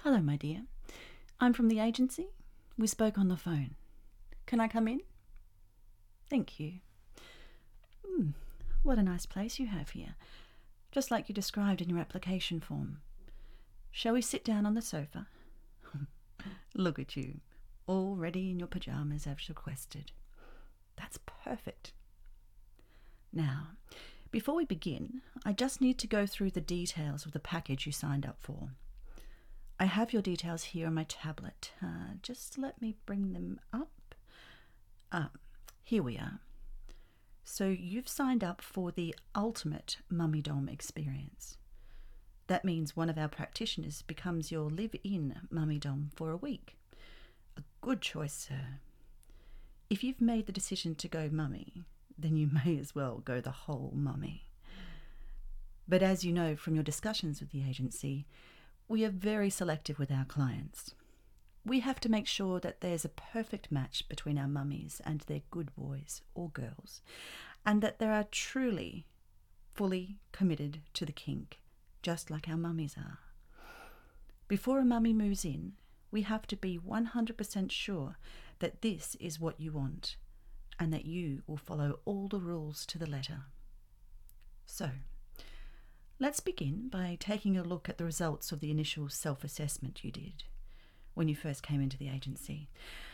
Hello, my dear. I'm from the agency. We spoke on the phone. Can I come in? Thank you. What a nice place you have here. Just like you described in your application form. Shall we sit down on the sofa? Look at you, all ready in your pyjamas as requested. That's perfect. Now, before we begin, I just need to go through the details of the package you signed up for. I have your details here on my tablet. Just let me bring them up. Here we are. So you've signed up for the ultimate mummy dom experience. That means one of our practitioners becomes your live-in mummy dom for a week. A good choice, sir. If you've made the decision to go mummy, then you may as well go the whole mummy. But as you know from your discussions with the agency, we are very selective with our clients. We have to make sure that there's a perfect match between our mummies and their good boys or girls, and that they are truly, fully committed to the kink, just like our mummies are. Before a mummy moves in, we have to be 100% sure that this is what you want, and that you will follow all the rules to the letter. So, let's begin by taking a look at the results of the initial self-assessment you did when you first came into the agency.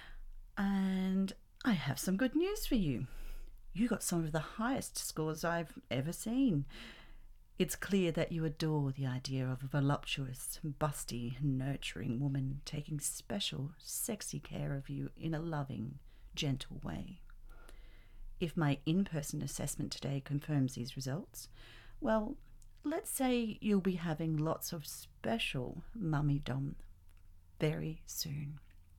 And I have some good news for you. You got some of the highest scores I've ever seen. It's clear that you adore the idea of a voluptuous, busty, nurturing woman taking special, sexy care of you in a loving, gentle way. If my in-person assessment today confirms these results, well, let's say you'll be having lots of special mummy dom very soon.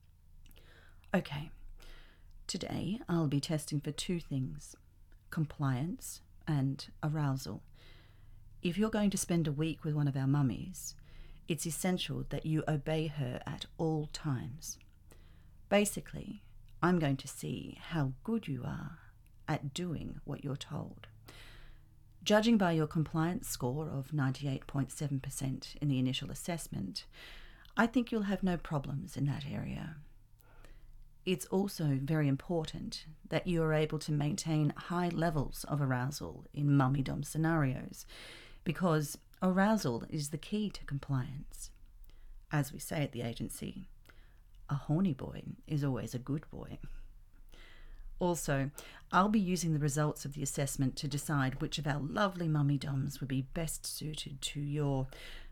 Okay, today I'll be testing for two things: compliance and arousal. If you're going to spend a week with one of our mummies, it's essential that you obey her at all times. Basically, I'm going to see how good you are at doing what you're told. Judging by your compliance score of 98.7% in the initial assessment, I think you'll have no problems in that area. It's also very important that you are able to maintain high levels of arousal in mummy-dom scenarios, because arousal is the key to compliance. As we say at the agency, a horny boy is always a good boy. Also, I'll be using the results of the assessment to decide which of our lovely mummy doms would be best suited to your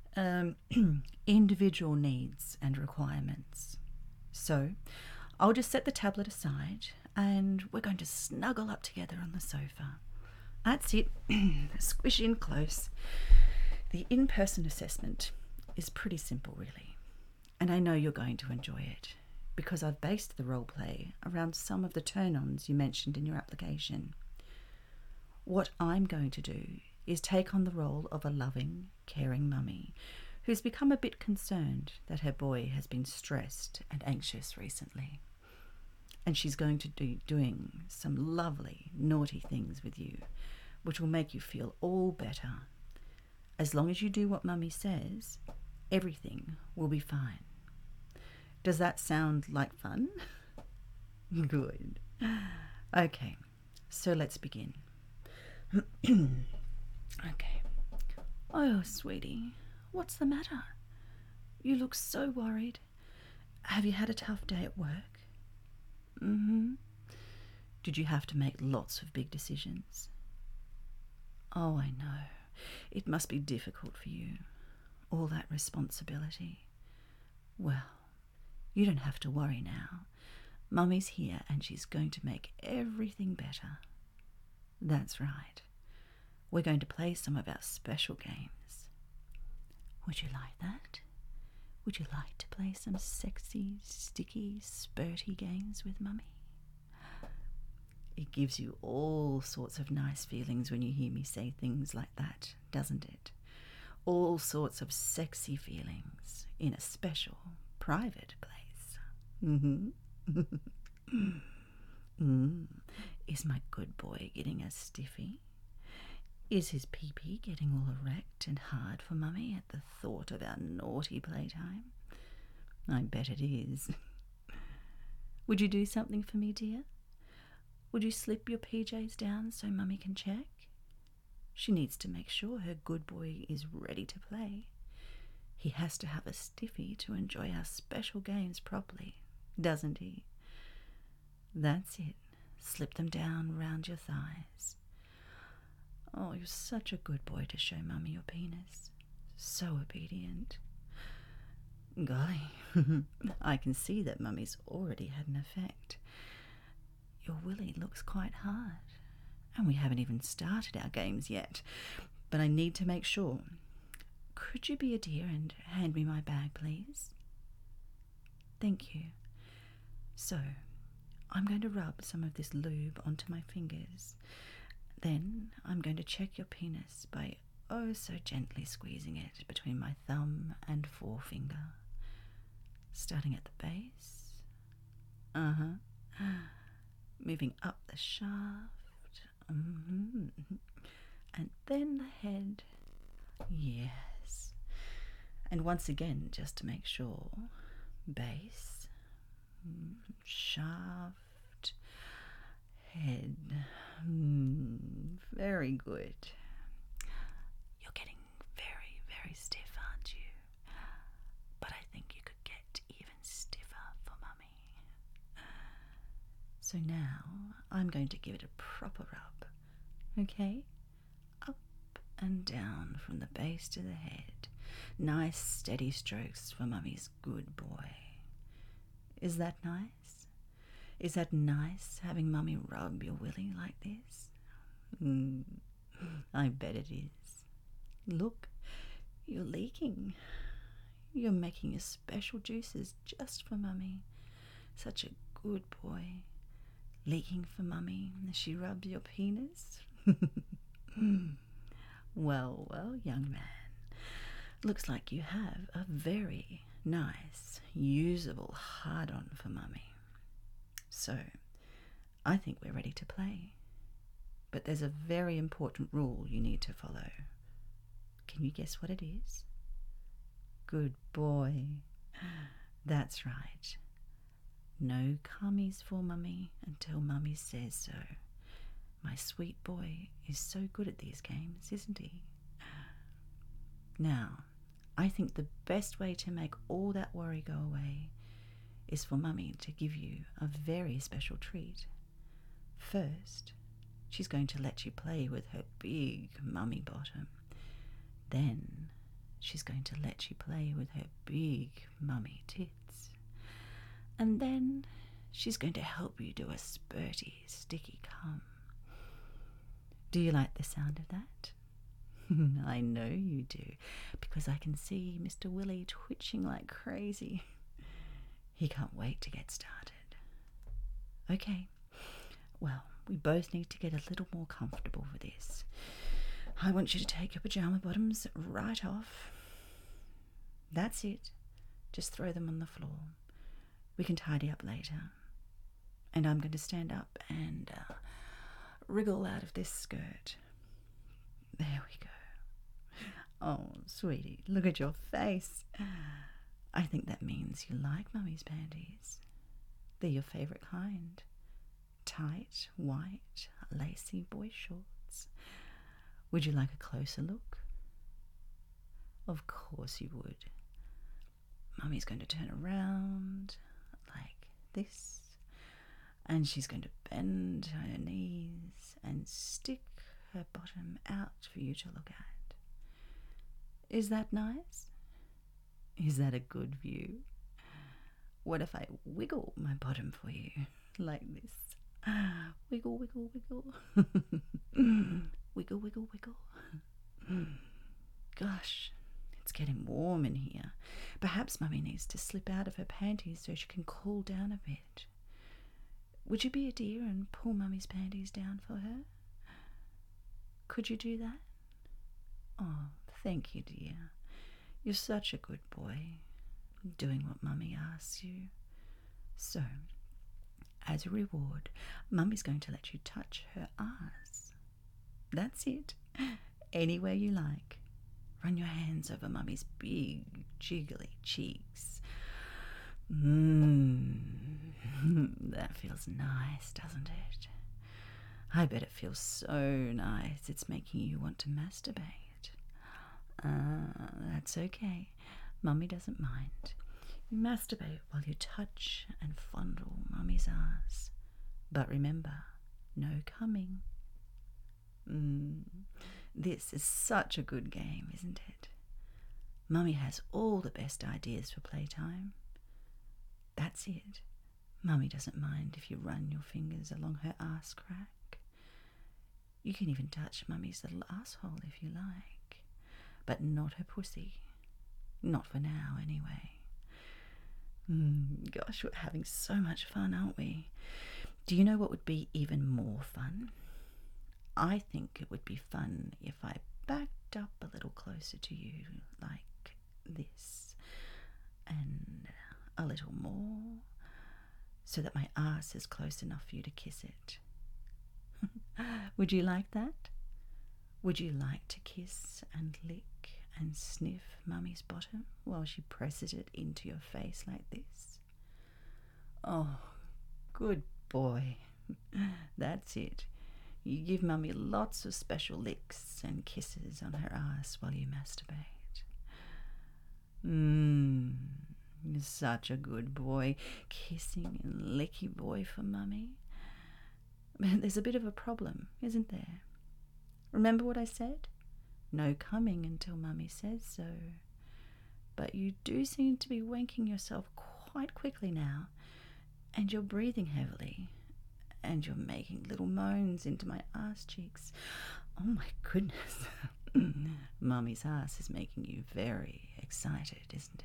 individual needs and requirements. So, I'll just set the tablet aside and we're going to snuggle up together on the sofa. That's it. Squish in close. The in-person assessment is pretty simple, really, and I know you're going to enjoy it, because I've based the role play around some of the turn-ons you mentioned in your application. What I'm going to do is take on the role of a loving, caring mummy who's become a bit concerned that her boy has been stressed and anxious recently. And she's going to be doing some lovely, naughty things with you, which will make you feel all better. As long as you do what mummy says, everything will be fine. Does that sound like fun? Good. Okay, so let's begin. Okay. Oh, sweetie, what's the matter? You look so worried. Have you had a tough day at work? Did you have to make lots of big decisions? Oh, I know. It must be difficult for you, all that responsibility. Well, you don't have to worry now. Mummy's here and she's going to make everything better. That's right. We're going to play some of our special games. Would you like that? Would you like to play some sexy, sticky, spurty games with Mummy? It gives you all sorts of nice feelings when you hear me say things like that, doesn't it? All sorts of sexy feelings in a special, private place. Is my good boy getting a stiffy? Is his pee-pee getting all erect and hard for Mummy at the thought of our naughty playtime? I bet it is. Would you do something for me, dear? Would you slip your PJs down so Mummy can check? She needs to make sure her good boy is ready to play. He has to have a stiffy to enjoy our special games properly, doesn't he? That's it. Slip them down round your thighs. Oh, you're such a good boy to show Mummy your penis. So obedient. Golly, I can see that Mummy's already had an effect. Your willy looks quite hard, and we haven't even started our games yet, but I need to make sure. Could you be a dear and hand me my bag, please? Thank you. So, I'm going to rub some of this lube onto my fingers. Then I'm going to check your penis by oh so gently squeezing it between my thumb and forefinger. Starting at the base. Moving up the shaft. And then the head. Yes. And once again, just to make sure. Base. Shaft. Head. Very good. You're getting very, very stiff, aren't you? But I think you could get even stiffer for Mummy. So now I'm going to give it a proper rub. Okay? Up and down from the base to the head. Nice steady strokes for Mummy's good boy. Is that nice? Is that nice having Mummy rub your willy like this? I bet it is. Look, you're leaking. You're making your special juices just for Mummy. Such a good boy. Leaking for Mummy as she rubs your penis. Well, well, young man. Looks like you have a very nice, usable hard-on for Mummy. So, I think we're ready to play. But there's a very important rule you need to follow. Can you guess what it is? Good boy. That's right. No cummies for Mummy until Mummy says so. My sweet boy is so good at these games, isn't he? Now, I think the best way to make all that worry go away is for Mummy to give you a very special treat. First, she's going to let you play with her big mummy bottom. Then, she's going to let you play with her big mummy tits. And then, she's going to help you do a spurty, sticky cum. Do you like the sound of that? I know you do, because I can see Mr. Willie twitching like crazy. He can't wait to get started. Okay, well, we both need to get a little more comfortable for this. I want you to take your pajama bottoms right off. That's it. Just throw them on the floor. We can tidy up later. And I'm going to stand up and wriggle out of this skirt. There we go. Oh, sweetie, look at your face. I think that means you like Mummy's panties. They're your favourite kind. Tight, white, lacy boy shorts. Would you like a closer look? Of course you would. Mummy's going to turn around like this, and she's going to bend her knees and stick her bottom out for you to look at. Is that nice? Is that a good view? What if I wiggle my bottom for you like this? Wiggle, wiggle, wiggle. Wiggle, wiggle, wiggle. Gosh, it's getting warm in here. Perhaps Mummy needs to slip out of her panties so she can cool down a bit. Would you be a dear and pull Mummy's panties down for her? Could you do that? Oh, thank you, dear. You're such a good boy, doing what Mummy asks you. So, as a reward, Mummy's going to let you touch her arse. That's it. Anywhere you like. Run your hands over Mummy's big, jiggly cheeks. Mmm, that feels nice, doesn't it? I bet it feels so nice it's making you want to masturbate. That's okay. Mummy doesn't mind. You masturbate while you touch and fondle Mummy's ass. But remember, no coming. This is such a good game, isn't it? Mummy has all the best ideas for playtime. That's it. Mummy doesn't mind if you run your fingers along her ass crack. You can even touch Mummy's little asshole if you like, but not her pussy. Not for now, anyway. Gosh, we're having so much fun, aren't we? Do you know what would be even more fun? I think it would be fun if I backed up a little closer to you, like this, and a little more, so that my ass is close enough for you to kiss it. Would you like that? Would you like to kiss and lick and sniff Mummy's bottom while she presses it into your face like this? Oh, good boy. That's it. You give Mummy lots of special licks and kisses on her ass while you masturbate. You're such a good boy. Kissing and licky boy for Mummy. But there's a bit of a problem, isn't there? Remember what I said? No coming until Mummy says so. But you do seem to be wanking yourself quite quickly now, and you're breathing heavily, and you're making little moans into my ass cheeks. Oh my goodness. Mummy's ass is making you very excited, isn't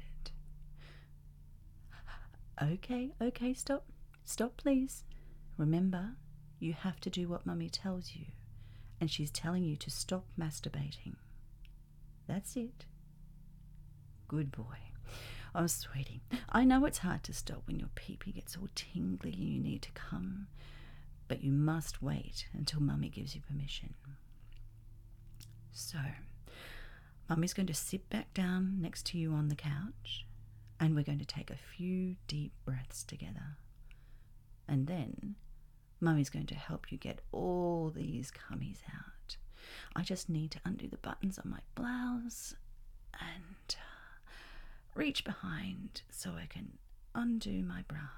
it? Okay, stop. Stop, please. Remember, you have to do what Mummy tells you, and she's telling you to stop masturbating. That's it. Good boy. Oh, sweetie, I know it's hard to stop when your pee-pee gets all tingly and you need to come, but you must wait until Mummy gives you permission. So, Mummy's going to sit back down next to you on the couch, and we're going to take a few deep breaths together. And then Mummy's going to help you get all these cummies out. I just need to undo the buttons on my blouse and reach behind so I can undo my bra.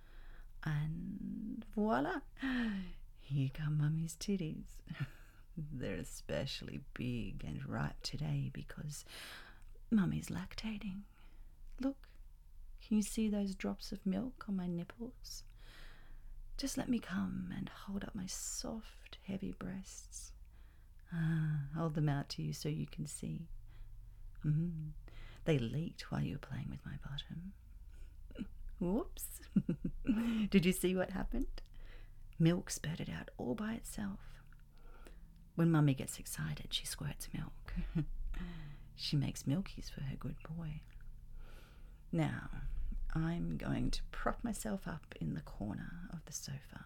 And voila! Here come Mummy's titties. They're especially big and ripe today because Mummy's lactating. Look, can you see those drops of milk on my nipples? Just let me come and hold up my soft, heavy breasts. Hold them out to you so you can see. They leaked while you were playing with my bottom. Whoops. Did you see what happened? Milk spurted out all by itself. When Mummy gets excited, she squirts milk. She makes milkies for her good boy. Now, I'm going to prop myself up in the corner of the sofa.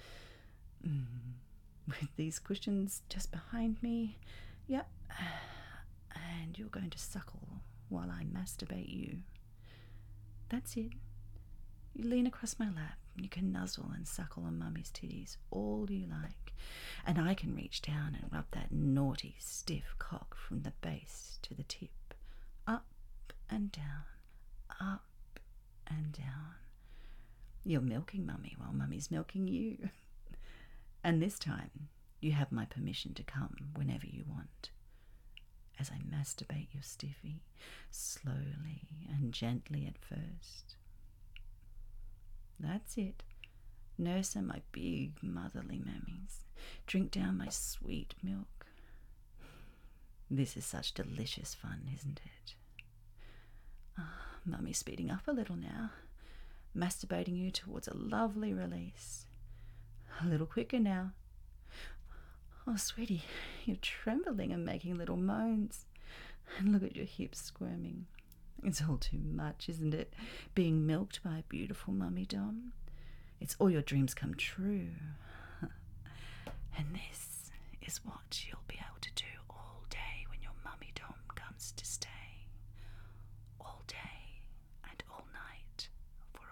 With these cushions just behind me. Yep. And you're going to suckle while I masturbate you. That's it. You lean across my lap. You can nuzzle and suckle on Mummy's titties all you like. And I can reach down and rub that naughty, stiff cock from the base to the tip. Up and down. Up and down. You're milking Mummy while Mummy's milking you. And this time, you have my permission to come whenever you want. As I masturbate your stiffy, slowly and gently at first. That's it. Nurse my big motherly mammies. Drink down my sweet milk. This is such delicious fun, isn't it? Mummy's speeding up a little now, masturbating you towards a lovely release. A little quicker now. Oh, sweetie, you're trembling and making little moans. And look at your hips squirming. It's all too much, isn't it? Being milked by a beautiful Mummy Dom. It's all your dreams come true. And this is what you'll be able to do all day when your Mummy Dom comes to stay. All day and all night for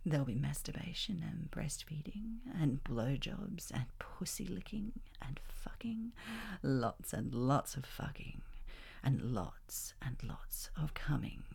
There'll be masturbation and breastfeeding and blowjobs and pussy licking and fucking. Lots and lots of fucking. And lots of coming.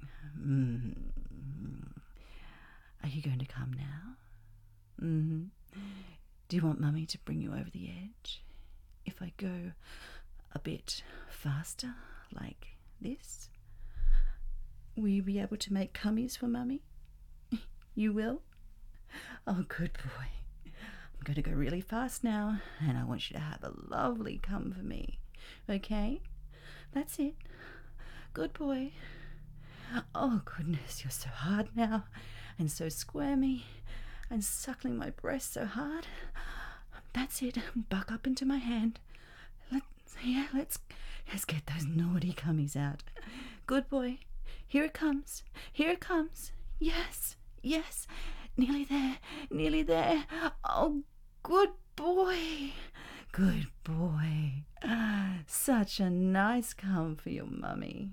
Are you going to come now? Do you want Mummy to bring you over the edge? If I go a bit faster, like this, will you be able to make cummies for Mummy? You will? Oh, good boy. I'm going to go really fast now, and I want you to have a lovely cum for me. Okay? That's it. Good boy. Oh, goodness, you're so hard now, and so squirmy, and suckling my breast so hard. That's it. Buck up into my hand. Let's get those naughty cummies out. Good boy. Here it comes. Here it comes. Yes. Nearly there. Oh, good boy. Good boy. Such a nice cum for your Mummy.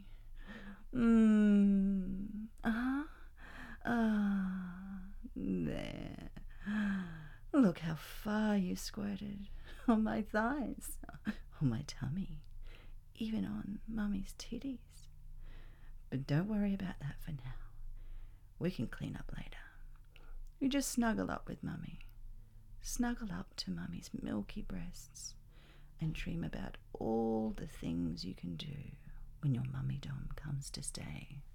There. Look how far you squirted. On my thighs. On my tummy. Even on Mummy's titties. But don't worry about that for now. We can clean up later. You just snuggle up with Mummy. Snuggle up to Mummy's milky breasts and dream about all the things you can do when your Mummy Dom comes to stay.